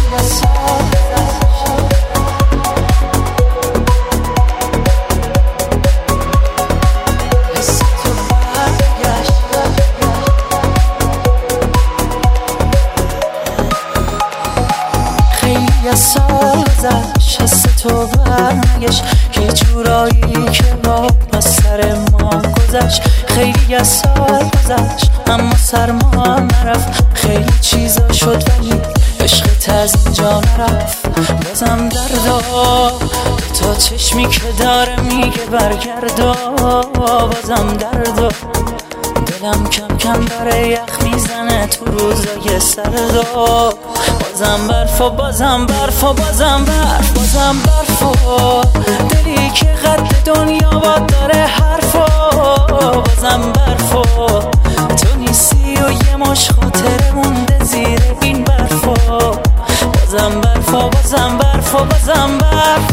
یه سال گذشت حس تو برنگشت یه جورایی که با سر ما گذشت. خیلی یه سال گذشت اما سرما نرفت، خیلی چیزا شد ولی عشقت از اینجا نرفت. بازم دردا تا چشمی که داره میگه برگردا، بازم دردا دلم کم کم داره یخ میزنه تو روزای سردا. بازم برف و بازم برف و بازم برف، بازم برف و دلی که قد دنیا باد داره حرف و بازم برف و تو نیستی و یه مش خاطره مونده زیر این برف و بازم برف و بازم برف و بازم برف.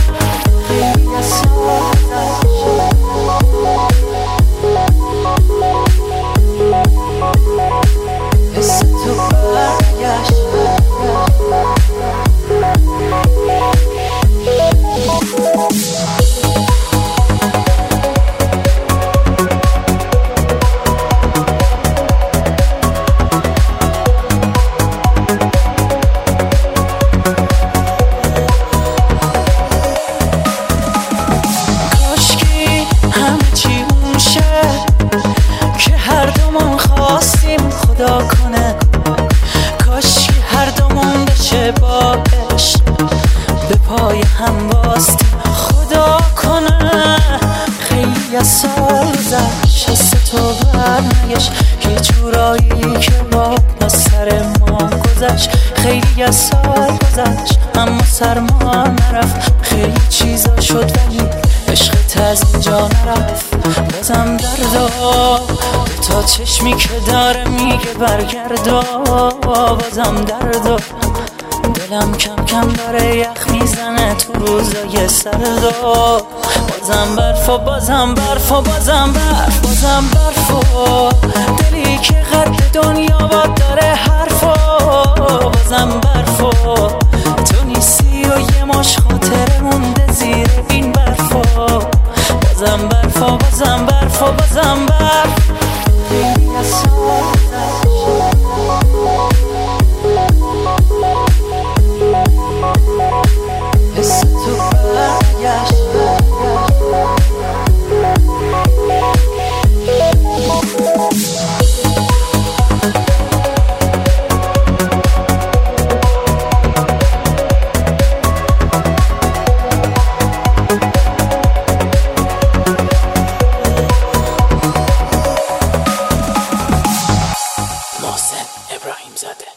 حس تو برگشت خدا کنه، کاش هر دومون بشه با عشق به پای هم باستیم خدا کنه. خیلی از سال گذشت حس تو برنگشت یه جورایی که با سر ما گذشت. خیلی از سال گذشت اما سرما نرفت، خیلی چیزا شد ولی عشقت از اینجا نرفت. بازم دردا تا چشمی که داره میگه برگردا، بازم دردا دلم کم کم داره یخ میزنه تو روزای سردا. بازم برف و بازم برف و بازم برف، بازم برف و دلی که قد دنیا باد داره حرف و بازم برف و تو نیستی و یه مش خاطره مونده زیر این برف و بازم برف و بازم برف و بازم برف. حس تو برگشت محسن ابراهیم زاده.